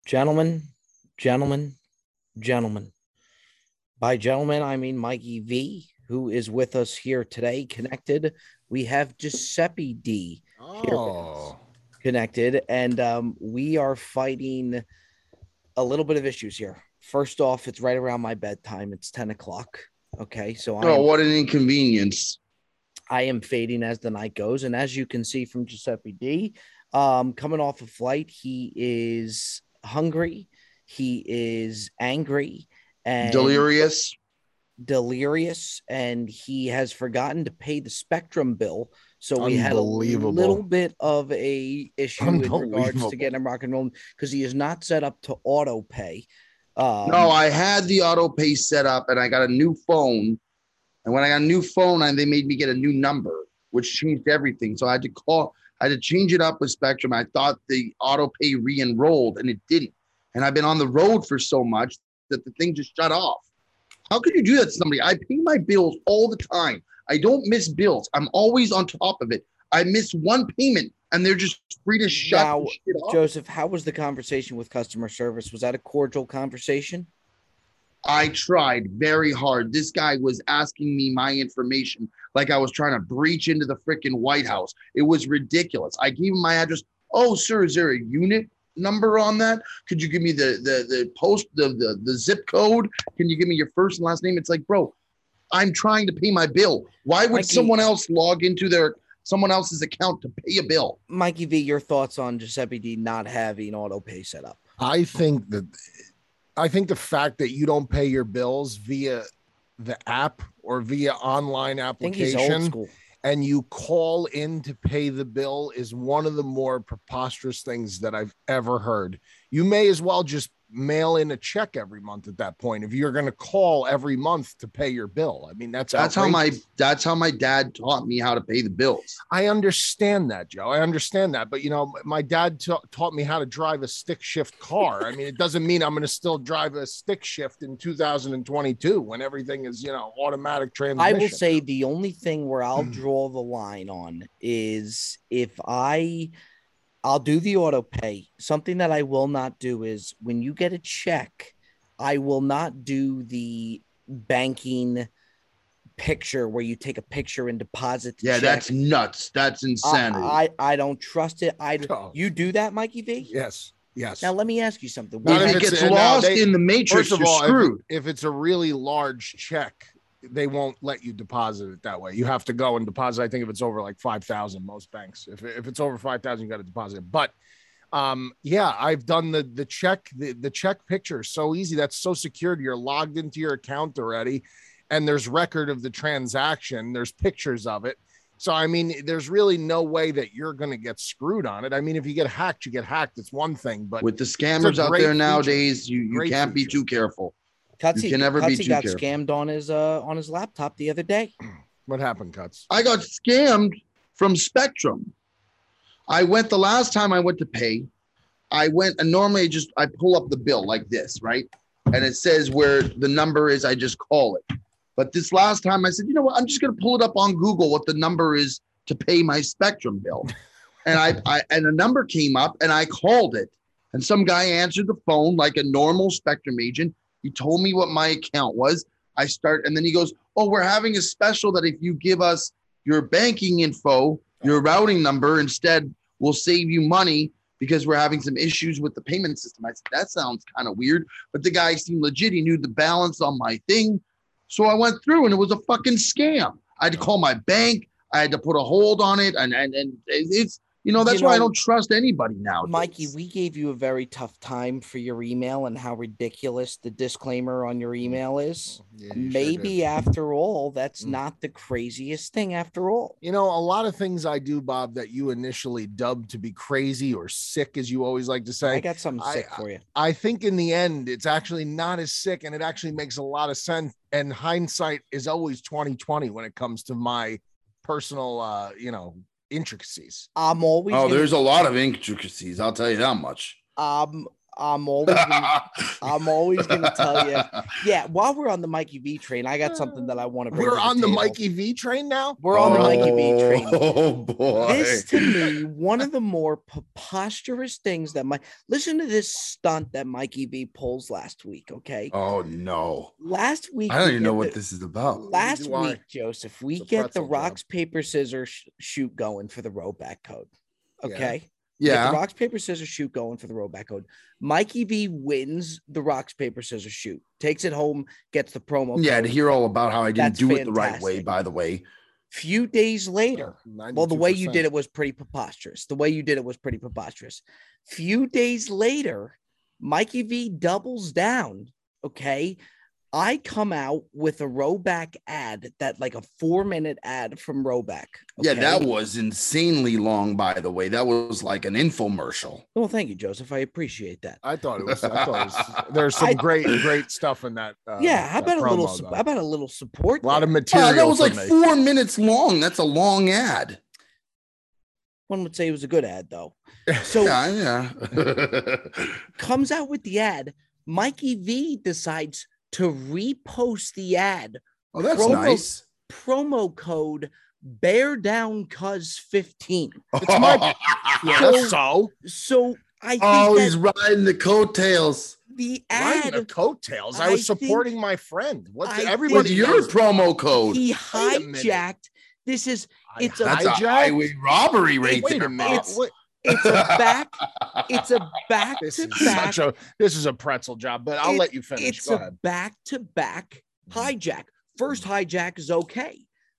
Gentlemen, gentlemen, gentlemen. By gentlemen, I mean Mikey V, who is with us here today, connected. We have Giuseppe D here with us, Oh, connected, and we are fighting a little bit of issues here. First off, it's right around my bedtime. It's 10 o'clock. Okay, so I Oh, am what an inconvenience. I am fading as the night goes, and as you can see from Giuseppe D, coming off a flight, he is hungry, he is angry, and Delirious. delirious, and he has forgotten to pay the Spectrum bill. So we had a little unbelievable. bit of a issue in regards to getting Unbelievable. him rock and roll because he is not set up to auto pay. No, Um, I had the auto pay set up and I got a new phone. And when I got a new phone, they made me get a new number, which changed everything. So I had to change it up with Spectrum. I thought the auto pay re enrolled and it didn't. And I've been on the road for so much that the thing just shut off. How could you do that to somebody? I pay my bills all the time. I don't miss bills. I'm always on top of it. I miss one payment and they're just free to shut the Now, shit off. Joseph, how was the conversation with customer service? Was that a cordial conversation? I tried very hard. This guy was asking me my information like I was trying to breach into the freaking White House. It was ridiculous. I gave him my address. Oh, sir, is there a unit number on that? Could you give me the post the zip code? Can you give me your first and last name? It's like, bro, I'm trying to pay my bill. Why would Mikey, someone else log into someone else's account to pay a bill? Mikey V, your thoughts on Giuseppe D not having auto pay set up? I think that I think the fact that you don't pay your bills via the app or via online I think he's old application school. and you call in to pay the bill is one of the more preposterous things that I've ever heard. You may as well just mail in a check every month at that point if you're going to call every month to pay your bill. I mean, that's outrageous. That's how my dad taught me how to pay the bills. I understand that, Joe. I understand that. But, my dad taught me how to drive a stick shift car. I mean, it doesn't mean I'm going to still drive a stick shift in 2022 when everything is, automatic I will transmission. say the only thing where I'll draw the line on is if I'll do the auto pay. Something that I will not do is when you get a check, I will not do the banking picture where you take a picture and deposit the Yeah, check. that's nuts. That's insanity. I don't trust it. Oh. You do that, Mikey V? Yes. Now let me ask you something. Not if if it it's- gets now lost in the matrix, First of you're all, screwed. if it's a really large check, they won't let you deposit it that way. You have to go and deposit. I think if it's over like 5,000, most banks. If it's over 5,000, you got to deposit it. But yeah, I've done the check. The check picture is so easy. That's so secured. You're logged into your account already, and there's record of the transaction. There's pictures of it. So, I mean, there's really no way that you're going to get screwed on it. I mean, if you get hacked, you get hacked. It's one thing, but With the scammers out great there feature. nowadays, you Great can't be feature. too careful. Cutsy, You can never be Cutsy too got careful. scammed on his laptop the other day. What happened, Cuts? I got scammed from Spectrum. I went the last time I went to pay. I went and normally I pull up the bill like this, right? And it says where the number is. I just call it. But this last time I said, you know what? I'm just going to pull it up on Google what the number is to pay my Spectrum bill. And I and a number came up and I called it. And some guy answered the phone like a normal Spectrum agent. He told me what my account was. And then he goes, oh, we're having a special that if you give us your banking info, your routing number instead, we'll save you money because we're having some issues with the payment system. I said, that sounds kind of weird. But the guy seemed legit. He knew the balance on my thing. So I went through and it was a fucking scam. I had to call my bank. I had to put a hold on it. And it's, that's why I don't trust anybody now. Mikey, we gave you a very tough time for your email and how ridiculous the disclaimer on your email is. Yeah, Maybe sure after all, that's not the craziest thing after all. a lot of things I do, Bob, that you initially dubbed to be crazy or sick, as you always like to say. I got something sick for you. I think in the end, it's actually not as sick and it actually makes a lot of sense. And hindsight is always 2020 when it comes to my personal, intricacies. I'm always there's a lot of intricacies. I'll tell you that much. I'm always gonna tell you. Yeah, while we're on the Mikey V train, I got something that I want to bring. We're to on the table. Mikey V train now. We're on the Mikey V train. Oh boy! This to me, one of the more preposterous things that listen to this stunt that Mikey V pulls last week. Okay. Oh no! Last week, I don't even know what this is about. Last week, Joseph, we get the rocks, job. paper, scissors shoot going for the Roback code. Okay. Yeah. Get the rocks, paper, scissors shoot going for the Roback code. Mikey V wins the rocks, paper, scissors shoot, takes it home, gets the promo. Yeah, code. to hear all about how I didn't That's do it the right fantastic. way, by the way. Few days later, well, the way you 92%. did it was pretty preposterous. Few days later, Mikey V doubles down. Okay. I come out with a Roback ad that like a 4-minute ad from Roback. Yeah, okay? that was insanely long, by the way. That was like an infomercial. Well, thank you, Joseph. I appreciate that. I thought it was. There's some great stuff in that. Yeah, how that about promo, how about a little support? a lot of there? material. That was for like me. 4 minutes long. That's a long ad. One would say it was a good ad, though. So Yeah. comes out with the ad. Mikey V decides to repost the ad. Oh, that's Promo- nice. Promo code Bear Down Cuz 15. It's my yeah. So I think Oh, that he's riding the coattails. the riding the ad coattails. I I was think- supporting my friend. What's I everybody? What's your promo code? he Wait a minute. hijacked. This is it's a That's a hijacked? highway robbery right Wait there, a minute. Bob. What? it's a back it's a back This to is back. this is a pretzel job, but I'll let you finish. It's Go a ahead. back to back hijack. First hijack is okay.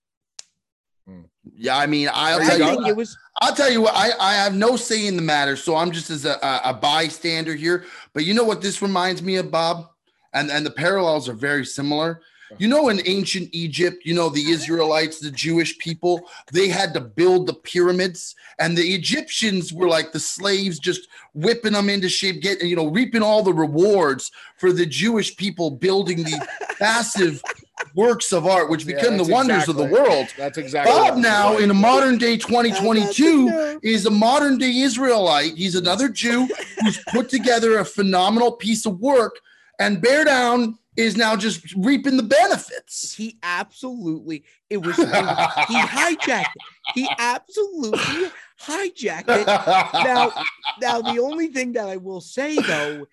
Yeah, I mean, I I'll tell think you. it was I'll tell you what. I have no say in the matter, so I'm just as a bystander here. But you know what this reminds me of, Bob, and the parallels are very similar. You know, in ancient Egypt, you know, the Israelites, the Jewish people, they had to build the pyramids, and the Egyptians were like the slaves, just whipping them into shape, reaping all the rewards for the Jewish people building these massive works of art, which become the that's wonders of the exactly- world. That's exactly. Bob what now it's in a like. modern day 2022 is a modern day Israelite. He's another Jew who's put together a phenomenal piece of work, and Bear Down is now just reaping the benefits. he absolutely he hijacked it. He absolutely hijacked it. Now the only thing that I will say though,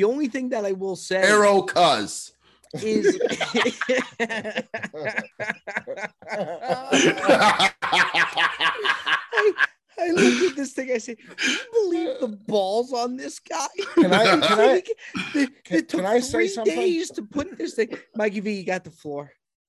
Arrow cuz. is I look at this thing. I say, "Do you believe the balls on this guy?" Can I It took can I say 3 something? days to put this thing. Mikey V, you got the floor.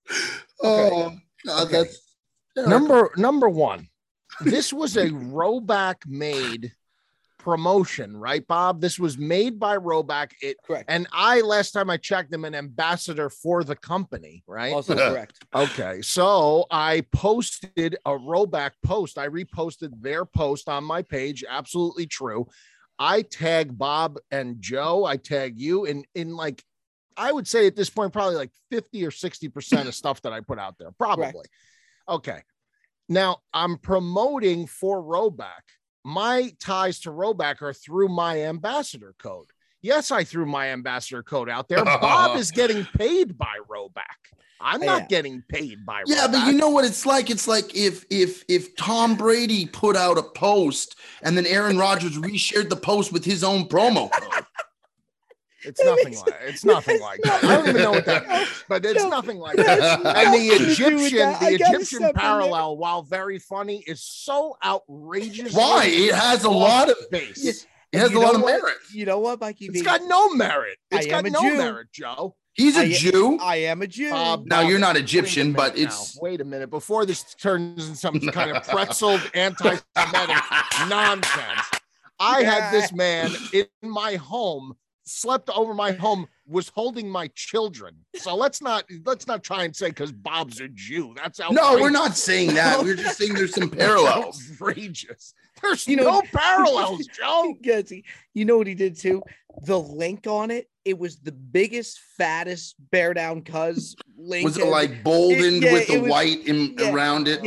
Oh, God, Okay. that's Number one, this was a Roback made promotion, right, Bob? This was made by Roback. Correct. And last time I checked, I'm an ambassador for the company, right? Also correct. Okay, so I posted a Roback post. I reposted their post on my page. Absolutely true. I tag Bob and Joe. I tag you in like, I would say at this point, probably like 50 or 60% of stuff that I put out there. Probably. Correct. Okay. Now I'm promoting for Roback. My ties to Roback are through my ambassador code. Yes, I threw my ambassador code out there. Bob is getting paid by Roback. I'm not getting paid by yeah, Roback. but you know what it's like? It's like if Tom Brady put out a post and then Aaron Rodgers reshared the post with his own promo code. It's nothing like that. I don't even know what that means, but it's nothing like that. And the Egyptian parallel, while very funny, is so outrageous. Why? It has a lot of base. It has a lot of merit. You know what, Mikey V? It's got no merit. It's I got am a no Jew. merit, Joe. He's a Jew. I am a Jew. Now you're not Egyptian, but it's wait a minute before this turns into some kind of pretzeled anti-Semitic nonsense. I had this man in my home, slept over my home, was holding my children. So let's not try and say because Bob's a Jew. That's outrageous. No, we're not saying that. We're just saying there's some parallels. Outrageous. There's no parallels, Joe. You know what he did too? The link on it, it was the biggest, fattest Bear Down Cuz link. Was it like boldened with the was, white around it? Yeah.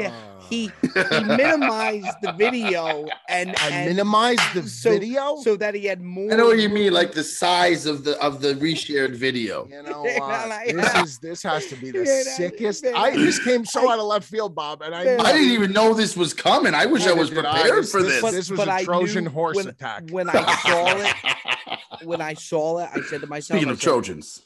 he minimized the video and minimized the video so that he had more. I know what you mean, like the size of the reshared video. You know what? This has to be the sickest. This came so out of left field, Bob, and I didn't even know this was coming. I wish I was prepared for this. This was a Trojan horse attack. When I saw it, I said to myself, speaking of Trojans.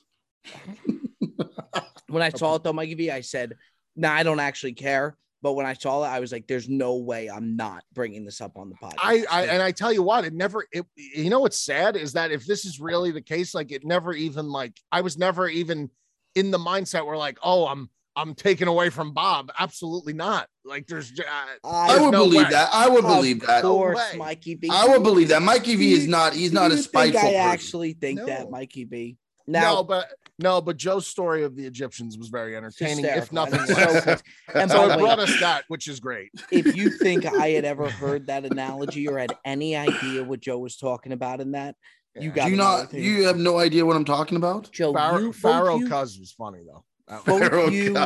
When I saw it though, Mikey V, I said, "Nah, I don't actually care." But when I saw it, I was like, "There's no way I'm not bringing this up on the podcast." I tell you what, you know what's sad is that if this is really the case, like it never even like I was never even in the mindset where like, oh, I'm taken away from Bob. Absolutely not. Like there's I would believe that. I would believe that. Of course, Mikey V. I would believe that. Mikey V is not. He's not a spiteful person. I actually think that Mikey V. Now, but Joe's story of the Egyptians was very entertaining, if nothing less. And so it brought us that, which is great. If you think I had ever heard that analogy or had any idea what Joe was talking about in that, you got you have no idea what I'm talking about? Joe, Pharaoh Cuz was funny though. Pharaoh we need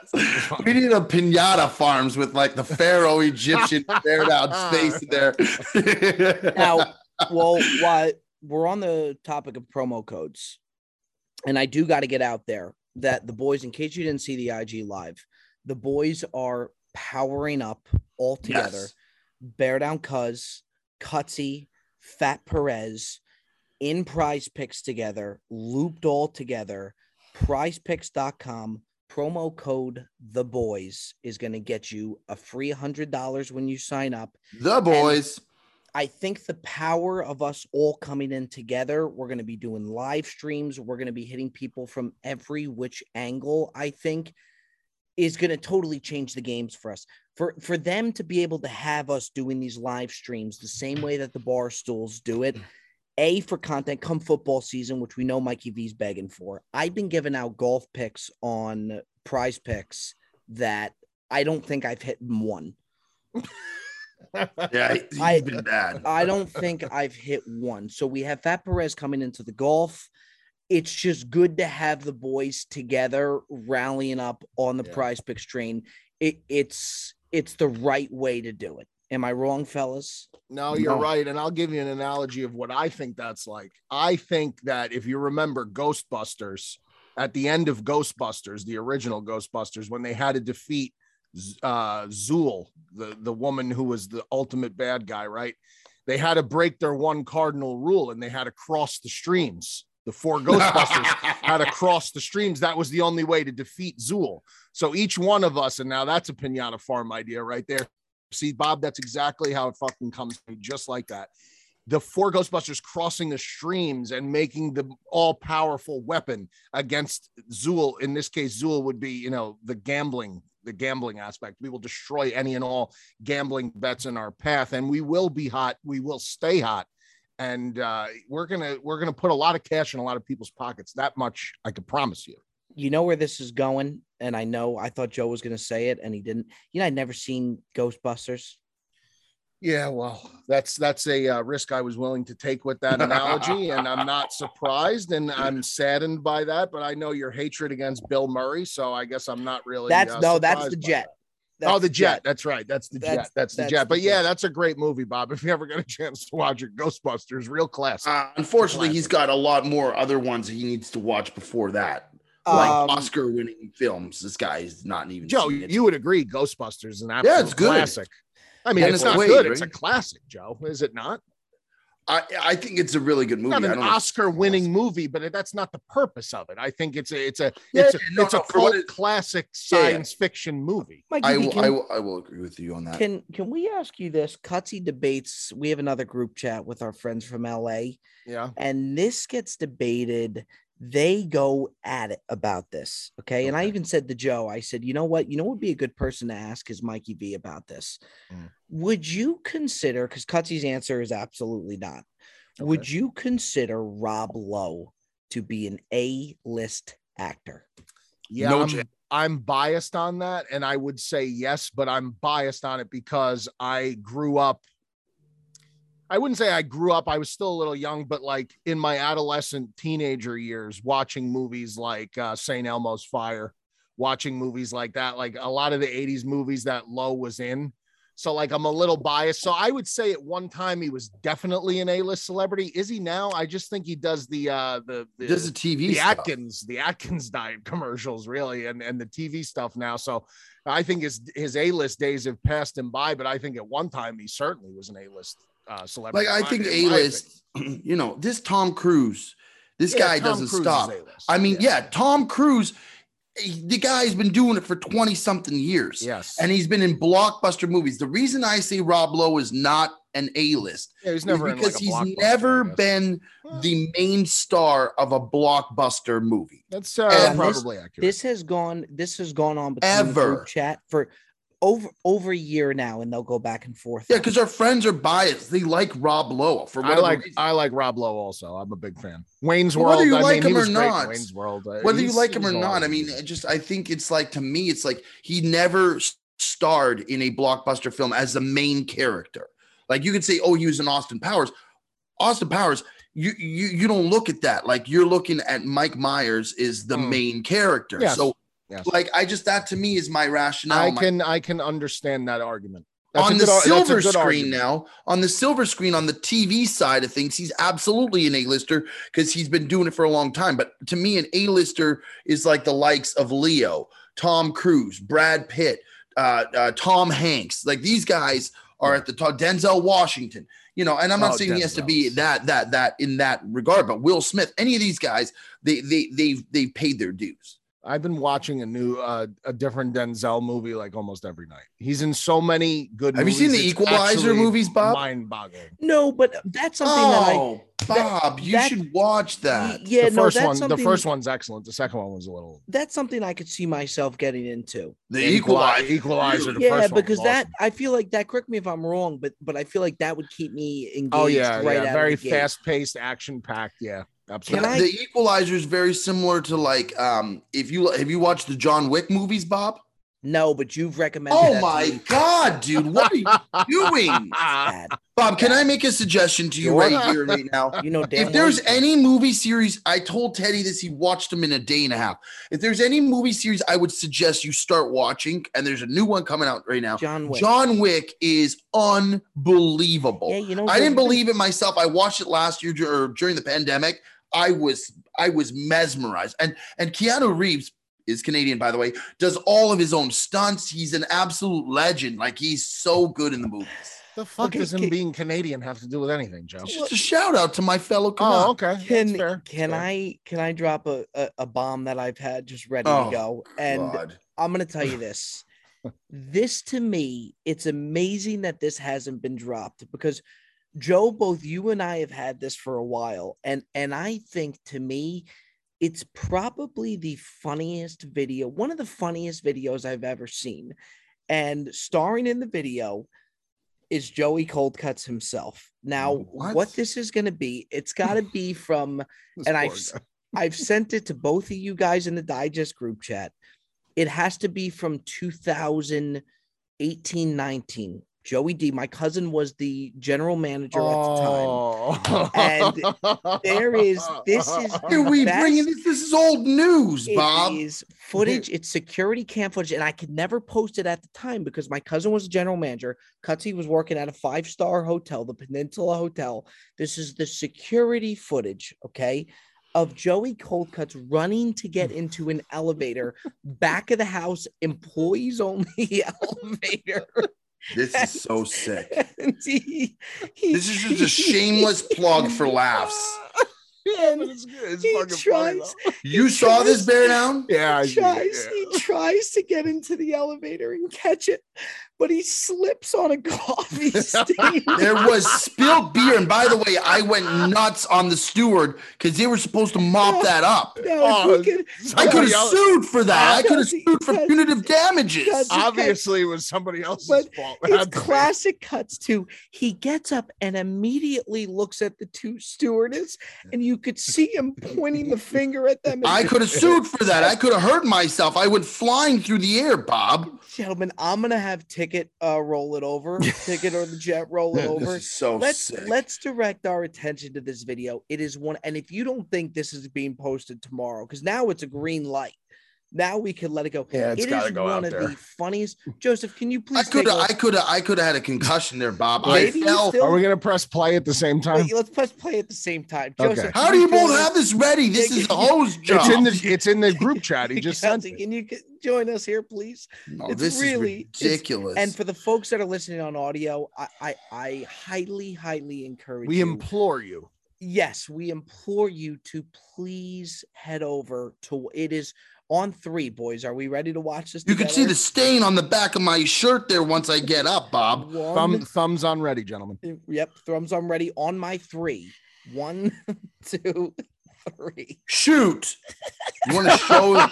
a pinata farms with like the Pharaoh Egyptian bared out space there. Now, while we're on the topic of promo codes, and I do got to get out there that the boys, in case you didn't see the IG live, the boys are powering up all together. Yes. Bear Down Cuz, Cutsy, Fat Perez, in Prize Picks together, looped all together. PrizePicks.com, promo code The Boys is going to get you a free $100 when you sign up. The Boys. And I think the power of us all coming in together, we're going to be doing live streams. We're going to be hitting people from every which angle, I think, is going to totally change the games for us. For them to be able to have us doing these live streams the same way that the Barstools do it, for content come football season, which we know Mikey V's begging for. I've been giving out golf picks on Prize Picks that I don't think I've hit one. Yeah, he's been bad. I don't think I've hit one. So we have Fat Perez coming into the golf. It's just good to have the boys together rallying up on the Prize Picks train. It's the right way to do it. Am I wrong, fellas? No, you're right. And I'll give you an analogy of what I think that's like. I think that if you remember Ghostbusters, at the end of Ghostbusters, the original Ghostbusters, when they had to defeat Zool, the woman who was the ultimate bad guy, right? They had to break their one cardinal rule and they had to cross the streams. The four Ghostbusters had to cross the streams. That was the only way to defeat Zool. So each one of us, and now that's a Pinata Farm idea right there. See, Bob, that's exactly how it fucking comes to me, just like that. The four Ghostbusters crossing the streams and making the all-powerful weapon against Zool. In this case, Zool would be, the gambling aspect. We will destroy any and all gambling bets in our path, and we will be hot. We will stay hot, and we're gonna put a lot of cash in a lot of people's pockets. That much I can promise you. You know where this is going, and I thought Joe was going to say it, and he didn't. I'd never seen Ghostbusters. Yeah, well, that's a risk I was willing to take with that analogy, and I'm not surprised, and I'm saddened by that. But I know your hatred against Bill Murray, so I guess I'm not really. That's the Jet. The Jet. That's right. That's the Jet. That's the Jet. But yeah, that's a great movie, Bob. If you ever get a chance to watch it, Ghostbusters, real classic. Unfortunately, he's got a lot more other ones he needs to watch before that. Like Oscar-winning films. This guy is not even. Joe, you would agree Ghostbusters is an absolute it's good. Classic. I mean, it's not good. Right? It's a classic, Joe. Is it not? I think it's a really good movie. Not an Oscar-winning movie, but that's not the purpose of it. I think it's a cult classic science fiction movie. I will agree with you on that. Can we ask you this? Cutsy debates. We have another group chat with our friends from LA. Yeah, and this gets debated. They go at it about this. Okay. And I even said to Joe, I said, you know what would be a good person to ask is Mikey V about this. Would you consider, because Cutsy's answer is absolutely not. Okay. Would you consider Rob Lowe to be an A-list actor? Yeah, I'm biased on that. And I would say yes, but I'm biased on it because I grew up. I wouldn't say I grew up. I was still a little young, but like in my adolescent teenager years, watching movies like St. Elmo's Fire watching movies like that, like a lot of the 80s movies that Lowe was in. So like I'm a little biased. So I would say at one time he was definitely an A-list celebrity. Is he now? I just think he does the does the TV the stuff. Atkins diet commercials really and the TV stuff now. So I think his A-list days have passed him by, but I think at one time he certainly was an A-list celebrity. Like I think A-list, you know, this Tom Cruise, this guy Tom doesn't Cruise stop. is A-list. I mean, yeah, Tom Cruise, the guy's been doing it for 20 something years. Yes. And he's been in blockbuster movies. The reason I say Rob Lowe is not an A-list he's never is because in like a he's blockbuster, never I guess. been the main star of a blockbuster movie. That's And probably accurate. This has gone on between the Ever. group chat for over a year now, and they'll go back and forth. Yeah, because our friends are biased. They like Rob Lowe for I whatever reason. like Rob Lowe also. I'm a big fan. Wayne's Well, World. whether you I like mean, he him or was great in not, Wayne's World. Whether you like him or he's not, I mean, I think it's like, to me, it's like he never starred in a blockbuster film as the main character. Like you could say, oh, he was in Austin Powers. Austin Powers, you don't look at that. Like you're looking at Mike Myers is the main character. Yes. So Yes. like that to me is my rationale. I can understand that argument. On the silver screen now, on the silver screen, on the TV side of things, he's absolutely an A-lister because he's been doing it for a long time. But to me, an A-lister is like the likes of Leo, Tom Cruise, Brad Pitt, Tom Hanks. Like these guys are at the top. Denzel Washington, you know. And I'm not saying he has to be that in that regard, but Will Smith, any of these guys, they've paid their dues. I've been watching a different Denzel movie like almost every night. He's in so many good Have movies. you seen the It's Equalizer actually movies, Bob? Mind-boggling. No, but that's something Bob, you should watch that. Yeah, The no, first that's one, something. the first one's excellent. The second one was a little. That's something I could see myself getting into. The Equalizer. Equalizer. The Yeah, first one because was awesome. I feel like that. Correct me if I'm wrong, but I feel like that would keep me engaged. Oh yeah, right out very of the gate. fast-paced, action-packed. Yeah, absolutely. The Equalizer is very similar to like if you watched the John Wick movies, Bob. No, but you've recommended. Oh that to my me. God, dude, what are you doing? Bad. Bob, can I make a suggestion to you Sure. right here, right now? You know, damn If there's well you any movie series, I told Teddy this, he watched them in a day and a half. If there's any movie series I would suggest you start watching, and there's a new one coming out right now. John Wick. John Wick is unbelievable. Yeah, you know, I didn't believe it myself. I watched it last year during the pandemic. I was mesmerized. And Keanu Reeves is Canadian, by the way, does all of his own stunts. He's an absolute legend. Like he's so good in the movies. The fuck Okay, does him can- being Canadian have to do with anything, Joe? Just a shout out to my fellow Oh, Canuck. okay. Can That's fair. can That's fair. I drop a bomb that I've had just ready Oh, to go? And God. I'm gonna tell you this. This to me, it's amazing that this hasn't been dropped because Joe, both you and I have had this for a while, and I think to me, it's probably the funniest video, one of the funniest videos I've ever seen. And starring in the video is Joey Coldcuts himself. Now, what this is going to be, it's got to be from, This and poor guy. I've sent it to both of you guys in the Digest group chat. It has to be from 2018, 19. Joey D, my cousin, was the general manager at the time. And this is Here we best- bringing this. This is old news, It Bob. is footage. It's security cam footage, and I could never post it at the time because my cousin was a general manager. Cutsy was working at a 5-star hotel, the Peninsula Hotel. This is the security footage, okay, of Joey Coldcuts running to get into an elevator, back of the house, employees only elevator. This is so sick. And This is just a shameless plug for laughs. Yeah, but it's good. It's he fucking funny, tries. though. You saw this, Bear Down? Yeah, I He see tries, it, he tries to get into the elevator and catch it, but he slips on a coffee stain. There was spilled beer. And by the way, I went nuts on the steward because they were supposed to mop that up. Now, Oh, if we could, I could have Somebody else- sued for that. I could have Cutsy, sued for Cutsy, punitive damages. Cutsy. Obviously, it was somebody else's But fault. it's classic cuts to he gets up and immediately looks at the two stewardess, and you could see him pointing the finger at them. I could have sued for that. I could have hurt myself. I went flying through the air, Bob. Gentlemen, I'm gonna have Ticket roll it over. Ticket or the Jet roll it over. This is so sick. Let's direct our attention to this video. It is one, and if you don't think this is being posted tomorrow, because now it's a green light. Now we can let it go. Yeah, it's It gotta is go one out of there. the funniest. Joseph, can you I please could take have had a concussion there, Bob. Maybe you I fell. still- Are we gonna press play at the same time? Wait, let's press play at the same time. Okay. Joseph, How can do you join both us? have this ready? This is the host job. It's in the group chat. He just sent Kelsey, it. can you join us here, please? No, It's this really- is ridiculous. And for the folks that are listening on audio, I highly encourage We you. implore you. Yes, we implore you to please head over to it is on 3, boys. Are we ready to watch this? You can see the stain on the back of my shirt there once I get up, Bob. Thumbs on ready, gentlemen. Yep, thumbs on ready on my 3. 1, 2, 3. Shoot. You want to show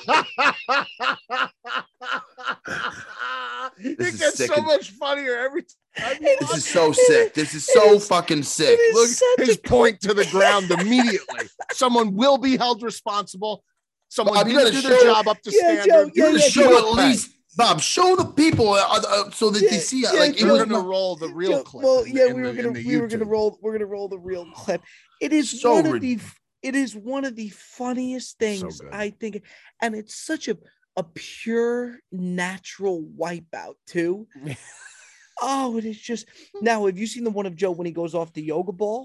It This is gets sick so and- much funnier every time. This is so sick. This is so fucking sick. it is Look, such his a- point to the ground immediately. Someone will be held responsible. Someone Bob, you didn't gotta do their show- job up to Yeah, standard. Joe, You're yeah, gonna yeah, show Joe, at least, Bob. Show the people so that they see it. yeah, Like it We're was gonna not, roll the real Joe, clip. well, in- yeah, in we the- were gonna in the we were gonna YouTube. roll. We're gonna roll the real clip. It is So one of the. It is one of the funniest things good. I think, and it's such a pure natural wipeout too. Oh, it is just now. Have you seen the one of Joe when he goes off the yoga ball?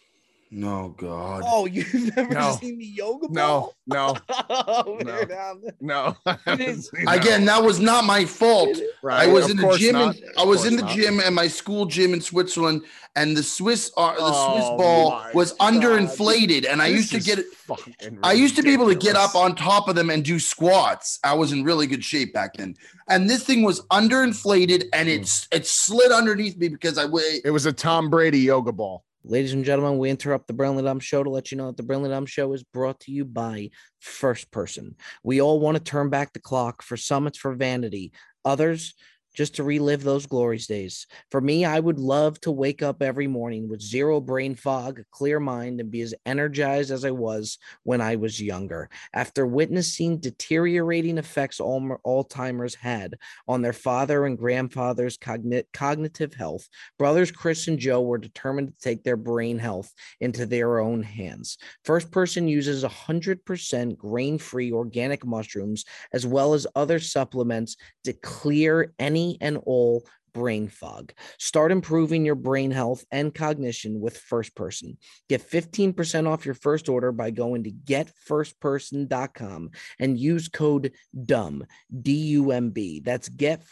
no God. Oh, you've never No. seen the yoga No, ball? no, Oh, No. we're down there. no. I haven't seen that Again, one. that was not my fault. Right, I was of in the course gym. not. I was Of in the course gym at my school gym in Switzerland, and the Swiss Oh ball my was God. underinflated, and I This used to is get it. fucking I used to be able to get ridiculous. up on top of them and do squats. I was in really good shape back then, and this thing was underinflated, and it slid underneath me because I weigh. It was a Tom Brady yoga ball. Ladies and gentlemen, we interrupt the Brilliantly Dumb Show to let you know that the Brilliantly Dumb Show is brought to you by First Person. We all want to turn back the clock. For some, it's for vanity. Others, just to relive those glorious days. For me, I would love to wake up every morning with zero brain fog, a clear mind, and be as energized as I was when I was younger. After witnessing deteriorating effects Alzheimer's had on their father and grandfather's cognitive health, brothers Chris and Joe were determined to take their brain health into their own hands. First Person uses 100% grain-free organic mushrooms as well as other supplements to clear any and all brain fog. Start improving your brain health and cognition with First Person. Get 15% off your first order by going to getfirstperson.com and use code DUMB, D-U-M-B. That's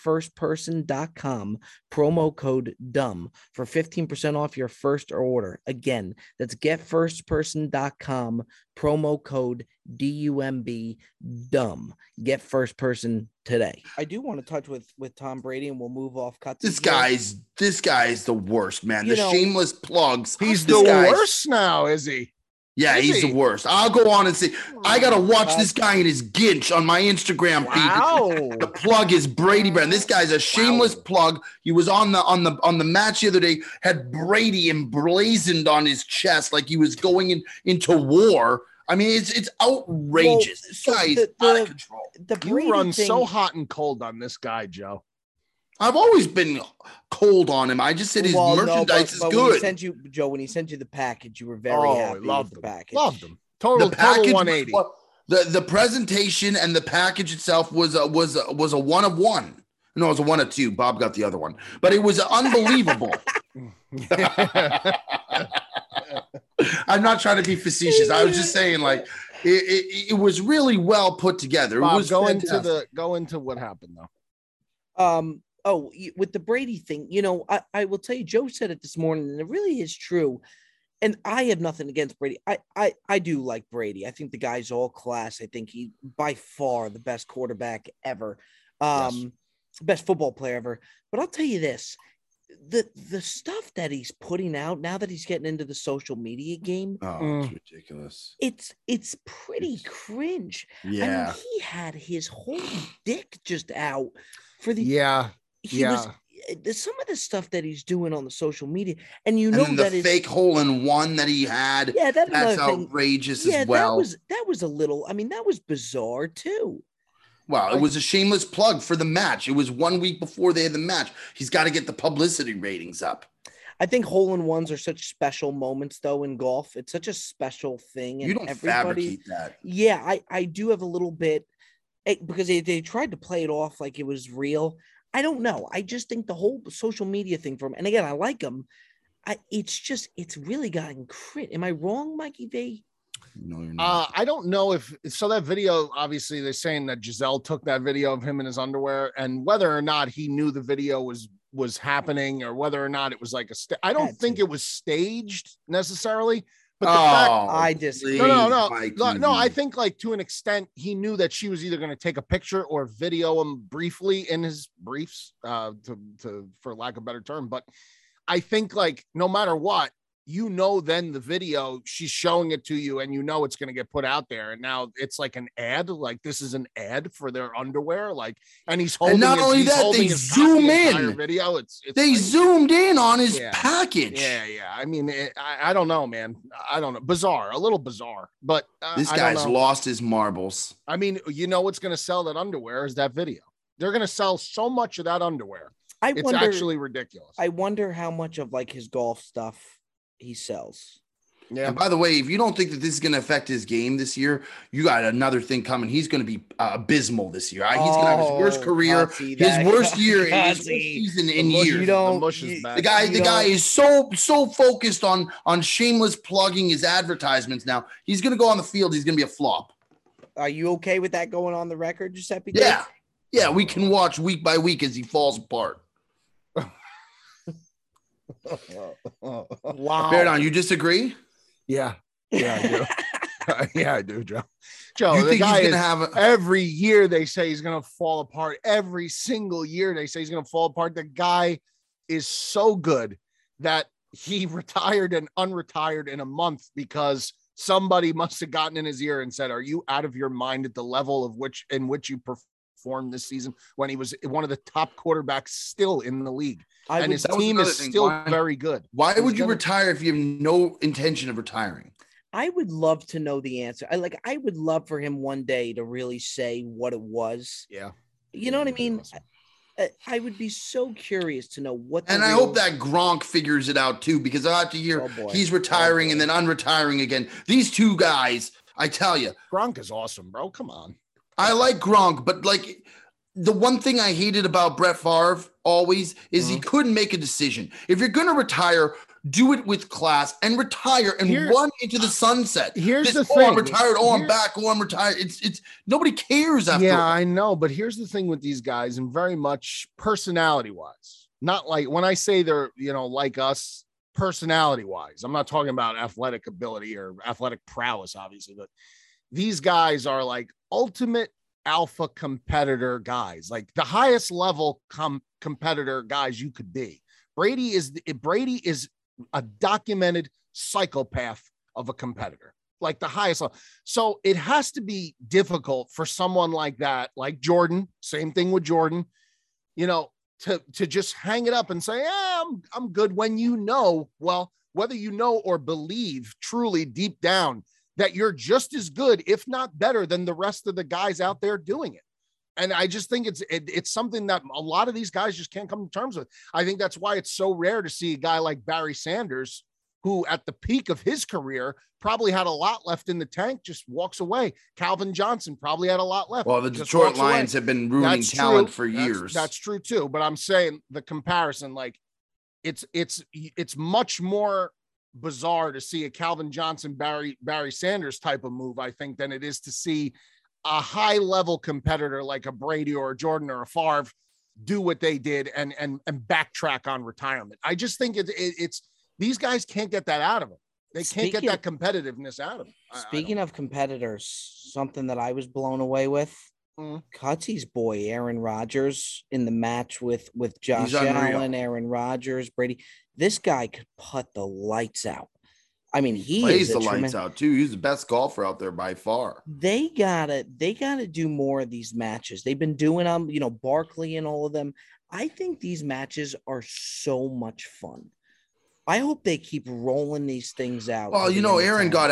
getfirstperson.com, promo code DUMB for 15% off your first order. Again, that's getfirstperson.com, promo code D-U-M-B, DUMB. Get First Person today. I do want to touch with Tom Brady, and we'll move off cuts. This guy's the worst, man. You The know, shameless plugs. He's This the guy's- worst now, is he? Yeah, Is he's he? the worst. I'll go on and say I gotta watch this guy in his ginch on my Instagram feed. Wow. The plug is Brady Brand. This guy's a shameless plug. He was on the match the other day, had Brady emblazoned on his chest like he was going into war. I mean, it's outrageous. Well, This so guy is the- out of control. The Brady You run thing, so hot and cold on this guy, Joe. I've always been cold on him. I just said his Well, no, merchandise is but when he good. sent you, Joe, when he sent you the package, you were very Oh, happy loved with the him. package. Loved him. Total The package, 180. the presentation and the package itself was a 1 of 1. No, it was a 1 of 2. Bob got the other one, but it was unbelievable. I'm not trying to be facetious. I was just saying, like, it was really well put together. It Bob, was go fantastic. into what happened though. With the Brady thing, I will tell you, Joe said it this morning, and it really is true. And I have nothing against Brady. I do like Brady. I think the guy's all class. I think he by far the best quarterback ever, best football player ever. But I'll tell you this: the stuff that he's putting out now that he's getting into the social media game, Oh, it's ridiculous. it's pretty cringe. Yeah. I mean, he had his whole dick just out for the Yeah. he was some of the stuff that he's doing on the social media, and And then the fake hole in one that he had. yeah, that's That's another thing. outrageous Yeah, as well. that was a little. I mean, that was bizarre too. Well, it was a shameless plug for the match. It was 1 week before they had the match. He's got to get the publicity ratings up. I think hole in ones are such special moments, though, in golf. It's such a special thing, and You don't everybody. fabricate that. Yeah, I do have a little bit. because they tried to play it off like it was real. I don't know. I just think the whole social media thing from, and again, I like him. It's really gotten crit. Am I wrong, Mikey V? No, you're not. I don't know if so. That video, obviously, they're saying that Giselle took that video of him in his underwear, and whether or not he knew the video was happening, or whether or not it was like I don't think it was staged necessarily. But the fact, I just no. I think like to an extent he knew that she was either going to take a picture or video him briefly in his briefs, to for lack of a better term. But I think like no matter what, then the video she's showing it to you, and it's going to get put out there. And now it's like an ad, like this is an ad for their underwear, like, and he's holding. And not only that, they zoom in. Video. They like, zoomed in on his package. Yeah. I mean, I don't know, man. I don't know. Bizarre, a little bizarre. But this guy's lost his marbles. I mean, what's going to sell that underwear is that video. They're going to sell so much of that underwear. It's actually ridiculous. I wonder how much of like his golf stuff he sells. Yeah. And by the way, if you don't think that this is going to affect his game this year, you got another thing coming. He's going to be abysmal this year. He's going to have his worst career, his worst year, his worst season in years. The guy is so focused on shameless plugging his advertisements. Now he's going to go on the field. He's going to be a flop. Are you okay with that going on the record, Giuseppe? Yeah. We can watch week by week as he falls apart. Wow. Baradon, you disagree? Yeah, I do. I do, Joe. Joe, you think he's going to have every year they say he's going to fall apart. Every single year they say he's going to fall apart. The guy is so good that he retired and unretired in a month because somebody must have gotten in his ear and said, "Are you out of your mind at the level in which you performed this season?" When he was one of the top quarterbacks still in the league. And his team is still very good. Why would you retire if you have no intention of retiring? I would love to know the answer. I would love for him one day to really say what it was. Yeah. You know what I mean? Awesome. I would be so curious to know what. And I hope that Gronk figures it out too, because I have to hear he's retiring and then unretiring again. These two guys, I tell you. Gronk is awesome, bro. Come on. I like Gronk, but like the one thing I hated about Brett Favre always is he couldn't make a decision. If you're going to retire, do it with class and retire and run into the sunset. Here's the thing. I'm retired. I'm back. I'm retired. It's nobody cares after. Yeah, I know. But here's the thing with these guys, and very much personality wise, not like when I say they're, like us personality wise, I'm not talking about athletic ability or athletic prowess, obviously, but these guys are like ultimate alpha competitor guys, like the highest level competitor guys you could be. Brady is a documented psychopath of a competitor, like the highest level. So it has to be difficult for someone like that, like Jordan, same thing with Jordan, to just hang it up and say, I'm good, when whether or believe truly deep down that you're just as good, if not better, than the rest of the guys out there doing it. And I just think it's something that a lot of these guys just can't come to terms with. I think that's why it's so rare to see a guy like Barry Sanders, who at the peak of his career probably had a lot left in the tank, just walks away. Calvin Johnson probably had a lot left. Well, the Detroit Lions have been ruining talent for years. That's true too. But I'm saying the comparison, like it's much more bizarre to see a Calvin Johnson, Barry Sanders type of move, I think, than it is to see a high level competitor like a Brady or a Jordan or a Favre do what they did and backtrack on retirement. I just think it's these guys can't get that out of them. They can't get that competitiveness out of them. Speaking of competitors, something that I was blown away with, Cutsy's boy, Aaron Rodgers, in the match with Josh Allen, Aaron Rodgers, Brady. This guy could putt the lights out. I mean, he plays the lights out too. He's the best golfer out there by far. They gotta do more of these matches. They've been doing them, Barkley and all of them. I think these matches are so much fun. I hope they keep rolling these things out. Well, Aaron got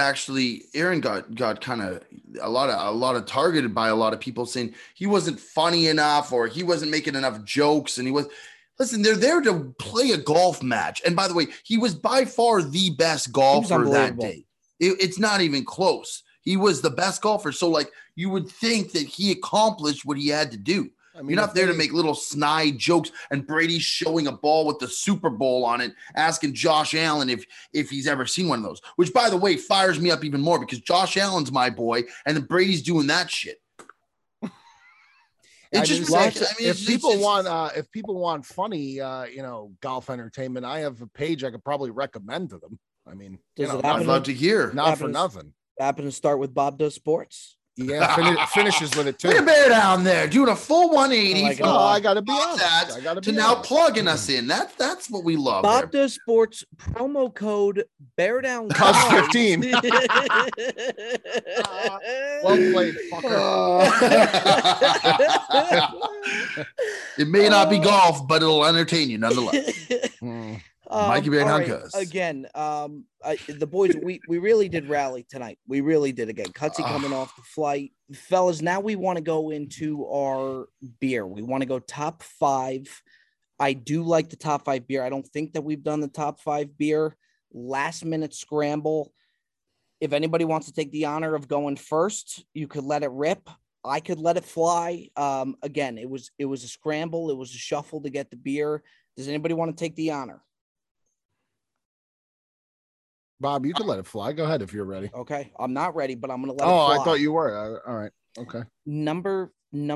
kind of a lot of targeted by a lot of people saying he wasn't funny enough or he wasn't making enough jokes, and he was. Listen, they're there to play a golf match. And by the way, he was by far the best golfer that day. It's not even close. He was the best golfer. So like you would think that he accomplished what he had to do. I mean, you're not there to make little snide jokes, and Brady's showing a ball with the Super Bowl on it, asking Josh Allen if he's ever seen one of those, which, by the way, fires me up even more because Josh Allen's my boy, and then Brady's doing that shit. If people want funny, golf entertainment, I have a page I could probably recommend to them. I mean, I'd love to hear. Not for nothing. Happen to start with Bob Does Sports. Yeah, finishes with it too. Look at Bear down there doing a full 180. I gotta be honest. Now plugging us in. That's what we love. Bob Does Sports promo code Bear Down Cuz 15. Well played, fucker. It may not be golf, but it'll entertain you nonetheless. Mikey Bear Down Cuz. Again, the boys, we really did rally tonight. We really did. Again, Cutsy coming off the flight. Fellas, now we want to go into our beer. We want to go top 5. I do like the top 5 beer. I don't think that we've done the top 5 beer. Last minute scramble. If anybody wants to take the honor of going first, you could let it rip. I could let it fly. Again, it was a scramble. It was a shuffle to get the beer. Does anybody want to take the honor? Bob, you can let it fly. Go ahead if you're ready. Okay. I'm not ready, but I'm going to let it fly. I thought you were. All right. Okay. Number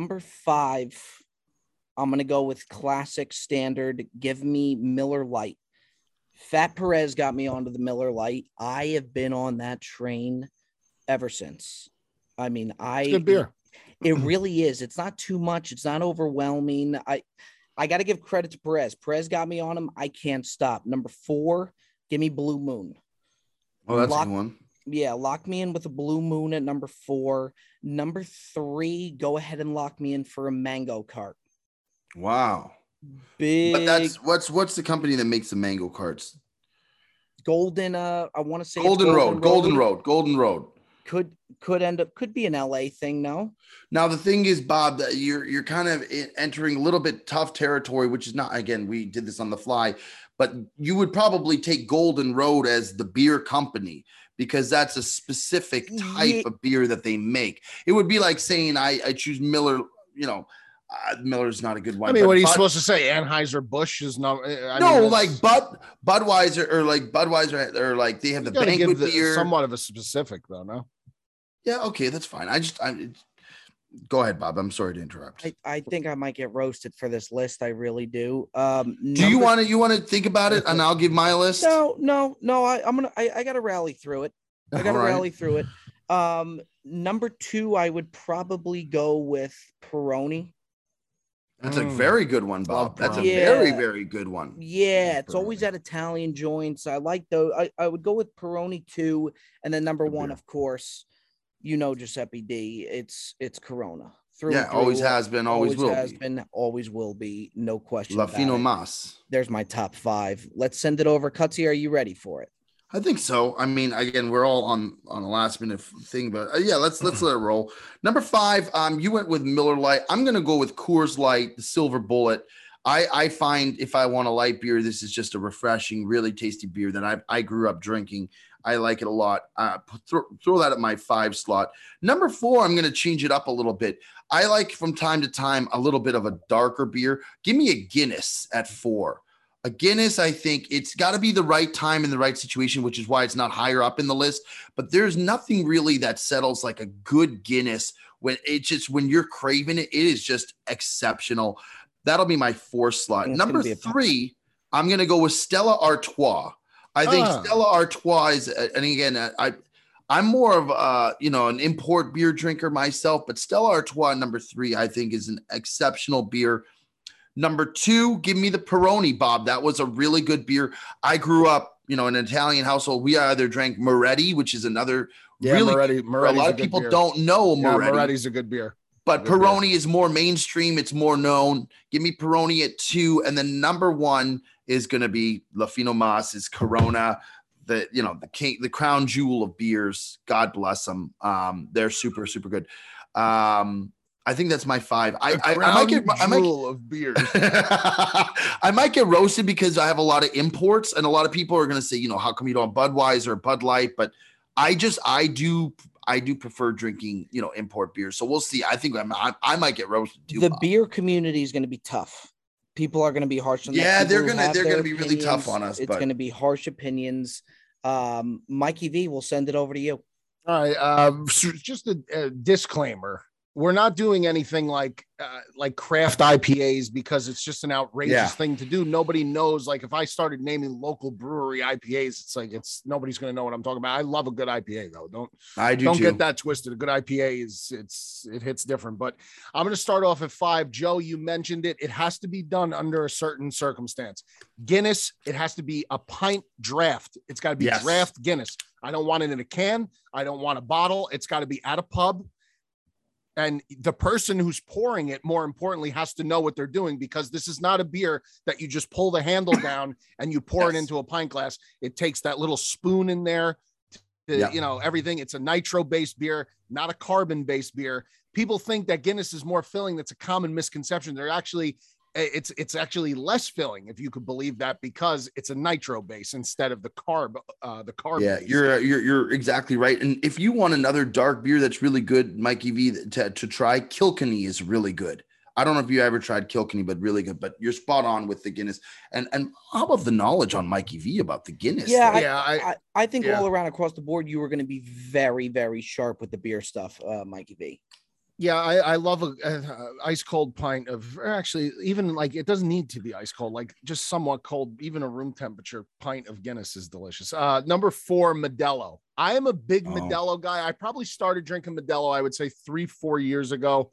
5, I'm going to go with classic standard. Give me Miller Lite. Fat Perez got me onto the Miller Lite. I have been on that train ever since. I mean, it's good beer. It really is. It's not too much. It's not overwhelming. I got to give credit to Perez. Perez got me on him. I can't stop. Number 4, give me Blue Moon. Oh, that's a good one. Yeah, lock me in with a Blue Moon at number 4. Number 3, go ahead and lock me in for a Mango Cart. Wow. Big. But what's the company that makes the Mango Carts? Golden. I want to say Golden Road. Could be an LA thing. No. Now the thing is, Bob, that you're kind of entering a little bit tough territory, which is not. Again, we did this on the fly. But you would probably take Golden Road as the beer company because that's a specific type of beer that they make. It would be like saying I choose Miller, Miller's not a good one. I mean, what are you supposed to say? Anheuser-Busch is not. Budweiser or like they have the banquet beer. Somewhat of a specific though, no? Yeah, okay, that's fine. Go ahead, Bob. I'm sorry to interrupt. I think I might get roasted for this list. I really do. Do you want to think about it, and I'll give my list? No. I got to rally through it. Rally through it. Number 2, I would probably go with Peroni. That's a very good one, Bob. That's a very, very good one. Yeah, it's always at Italian joints. I like those. I would go with Peroni 2, and then number 1, of course. Giuseppe D. It's Corona. Always has been, always will be. No question. La Fino Mas. There's my top 5. Let's send it over. Cutsy, are you ready for it? I think so. I mean, again, we're all on a last minute thing, but let's let it roll. Number 5, you went with Miller Lite. I'm going to go with Coors Light, the Silver Bullet. I find if I want a light beer, this is just a refreshing, really tasty beer that I grew up drinking. I like it a lot. Throw that at my 5 slot. Number 4, I'm going to change it up a little bit. I like from time to time a little bit of a darker beer. Give me a Guinness at 4. A Guinness, I think it's got to be the right time in the right situation, which is why it's not higher up in the list. But there's nothing really that settles like a good Guinness when you're craving it. It is just exceptional. That'll be my 4 slot. Number 3, I'm going to go with Stella Artois. I think Stella Artois is, and again, I'm more of an import beer drinker myself, but Stella Artois number 3, I think, is an exceptional beer. Number 2, give me the Peroni, Bob. That was a really good beer. I grew up, in an Italian household. We either drank Moretti, which is another really Moretti's a lot of people don't know Moretti. Moretti's a good beer. But Peroni is more mainstream. It's more known. Give me Peroni at 2. And then number 1 is going to be La Fino Mas, is Corona, the crown jewel of beers. God bless them. They're super, super good. I think that's my 5. I might get of beers. I might get roasted because I have a lot of imports, and a lot of people are going to say, how come you don't have Budweiser or Bud Light? But I I do prefer drinking, import beers. So we'll see. I think I might get roasted too. The Bob. beer community is going to be tough. People are going to be harsh on that. Yeah, People they're gonna be really tough on us. It's going to be harsh opinions. Mikey V, we'll send it over to you. All right. So just a disclaimer. We're not doing anything like craft IPAs because it's just an outrageous thing to do. Nobody knows. Like if I started naming local brewery IPAs, nobody's going to know what I'm talking about. I love a good IPA though. Don't get that twisted. A good IPA it hits different, but I'm going to start off at 5. Joe, you mentioned it. It has to be done under a certain circumstance. Guinness, it has to be a pint draft. It's got to be draft Guinness. I don't want it in a can. I don't want a bottle. It's got to be at a pub. And the person who's pouring it, more importantly, has to know what they're doing, because this is not a beer that you just pull the handle down and you pour it into a pint glass. It takes that little spoon in there to, everything. It's a nitro-based beer, not a carbon-based beer. People think that Guinness is more filling. That's a common misconception. It's actually less filling, if you could believe that, because it's a nitro base instead of the carb. Yeah, base. You're exactly right. And if you want another dark beer that's really good, Mikey V, to try, Kilkenny is really good. I don't know if you ever tried Kilkenny, but really good. But you're spot on with the Guinness. And how about the knowledge on Mikey V about the Guinness? I think all around across the board, you were going to be very, very sharp with the beer stuff, Mikey V. Yeah, I love a ice cold pint of, or actually even like, it doesn't need to be ice cold, like just somewhat cold, even a room temperature pint of Guinness is delicious. Number 4, Modelo. I am a big Modelo guy. I probably started drinking Modelo, I would say 3-4 years ago.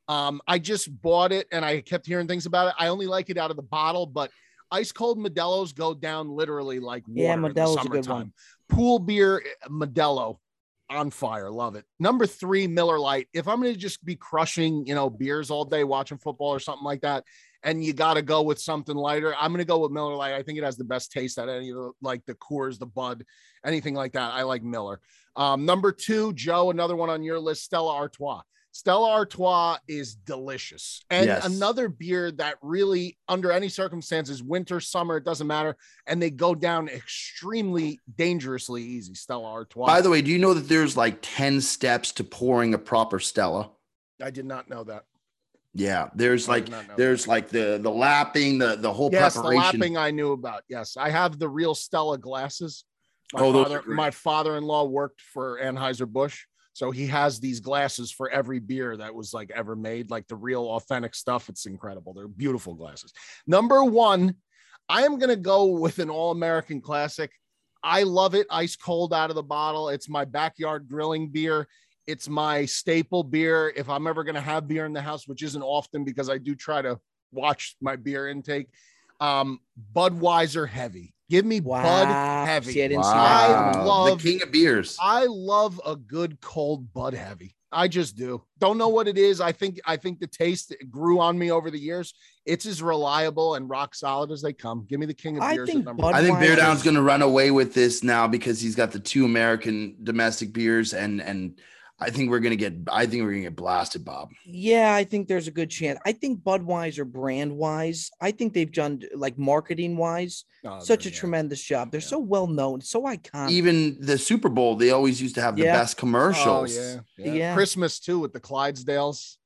I just bought it and I kept hearing things about it. I only like it out of the bottle, but ice cold Modelos go down literally like water in the summertime. Pool beer, Modelo. On fire. Love it. Number 3, Miller Lite. If I'm going to just be crushing, beers all day, watching football or something like that, and you got to go with something lighter, I'm going to go with Miller Lite. I think it has the best taste out of any of the, like the Coors, the Bud, anything like that. I like Miller. Number 2, Joe, another one on your list, Stella Artois. Stella Artois is delicious. And another beer that really, under any circumstances, winter, summer, it doesn't matter. And they go down extremely dangerously easy. Stella Artois. By the way, do you know that there's like 10 steps to pouring a proper Stella? I did not know that. Yeah, there's like the lapping, the whole preparation. The lapping I knew about. Yes, I have the real Stella glasses. My father-in-law worked for Anheuser-Busch. So he has these glasses for every beer that was like ever made, like the real authentic stuff. It's incredible. They're beautiful glasses. Number 1, I am going to go with an all-American classic. I love it. Ice cold out of the bottle. It's my backyard grilling beer. It's my staple beer. If I'm ever going to have beer in the house, which isn't often because I do try to watch my beer intake, Budweiser Heavy. Give me Bud Heavy. See, I didn't see that. I love the king of beers. I love a good cold Bud Heavy. I just do. Don't know what it is. I think the taste grew on me over the years. It's as reliable and rock solid as they come. Give me the king of beers. I think Bear Down's going to run away with this now because he's got the 2 American domestic beers, and I think we're gonna get blasted, Bob. Yeah, I think there's a good chance. I think Budweiser brand wise, I think they've done like marketing wise such a tremendous job. They're so well known, so iconic. Even the Super Bowl, they always used to have the best commercials. Yeah. Christmas too with the Clydesdales.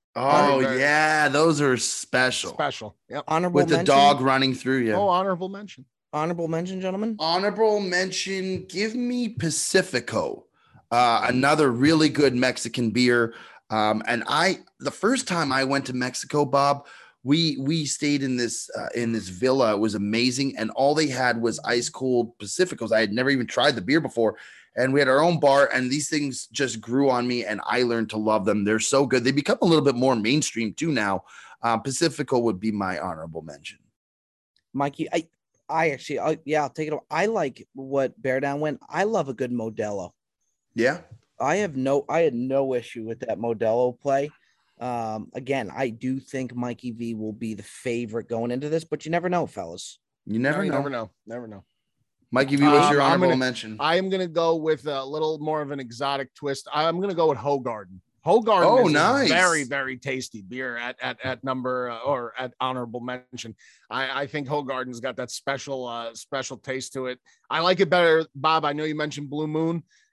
Those are special. Yep. Honorable with mention? The dog running through you. Honorable mention. Honorable mention, gentlemen. Honorable mention. Give me Pacifico. Another really good Mexican beer. And the first time I went to Mexico, Bob, we stayed in this villa. It was amazing. And all they had was ice cold Pacificos. I had never even tried the beer before. And we had our own bar, and these things just grew on me, and I learned to love them. They're so good. They become a little bit more mainstream too now. Pacifico would be my honorable mention. Mikey, I'll take it. I like what Bear Down went. I love a good Modelo. Yeah, I had no issue with that Modelo play. Again, I do think Mikey V will be the favorite going into this, but you never know, fellas. You never know. Mikey V, what's your honorable mention? I am going to go with a little more of an exotic twist. I'm going to go with Hoegaarden. Hoegaarden is nice. A very, very tasty beer at number or at honorable mention. I think Hoegaarden's got that special taste to it. I like it better, Bob. I know you mentioned Blue Moon.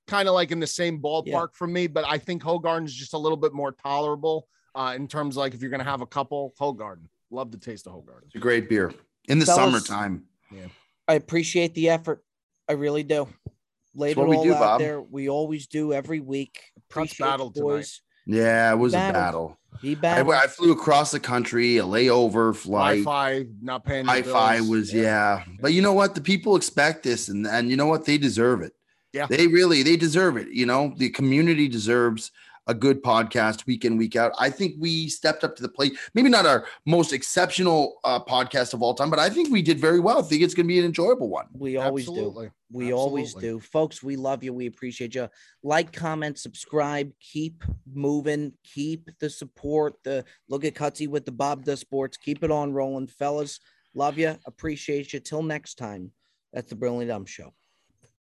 kind of like in the same ballpark for me, but I think Hoegaarden is just a little bit more tolerable in terms of like if you're going to have a couple. Hoegaarden. Love the taste of Hoegaarden. It's a great beer in the summertime. Yeah. I appreciate the effort. I really do. Laid it all out there. We always do every week. Appreciate battle the boys. Yeah, it was a battle. He battled. I flew across the country, a layover flight. Wi-Fi, not paying the Wi-Fi bills. was, But you know what? The people expect this, and you know what? They deserve it. Yeah. They deserve it. You know, the community deserves a good podcast week in, week out. I think we stepped up to the plate. Maybe not our most exceptional podcast of all time, but I think we did very well. I think it's going to be an enjoyable one. We always do. We always do. Folks, we love you. We appreciate you. Like, comment, subscribe, keep moving, keep the support. The Look at Cutsy with the Bob Does Sports. Keep it on rolling, fellas. Love you. Appreciate you. Till next time. That's the Brilliantly Dumb Show.